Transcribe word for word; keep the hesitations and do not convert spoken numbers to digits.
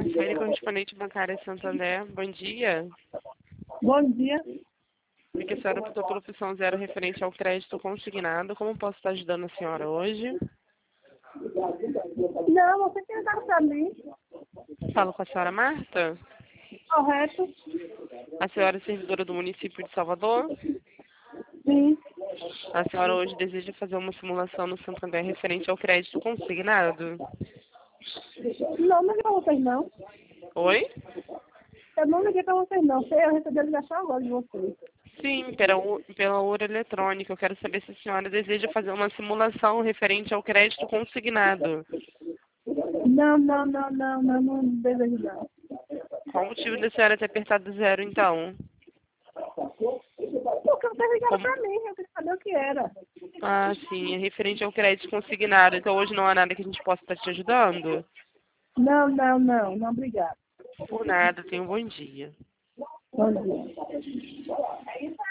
Franciele, correspondente bancária Santander. Bom dia. Bom dia. Vi que a senhora optou pela opção zero referente ao crédito consignado. Como posso estar ajudando a senhora hoje? Não, você tem dado para mim. Falo com a senhora Marta? Correto? A senhora é servidora do município de Salvador? Sim. A senhora hoje deseja fazer uma simulação no Santander referente ao crédito consignado? Não, não liguei para vocês não. Oi? Eu não liguei para vocês não. Eu recebi a ligação agora de vocês. Sim, pela, u- pela hora eletrônica. Eu quero saber se a senhora deseja fazer uma simulação referente ao crédito consignado. Não, não, não, não, não, não desejo não. Qual o motivo da senhora ter apertado zero, então? Porque vocês ligaram Como- para mim, eu queria saber o que era. Ah, sim, é referente ao crédito consignado. Então hoje não há nada que a gente possa estar te ajudando? Não, não, não, não, obrigado. Por nada, tenha um bom dia. Bom dia.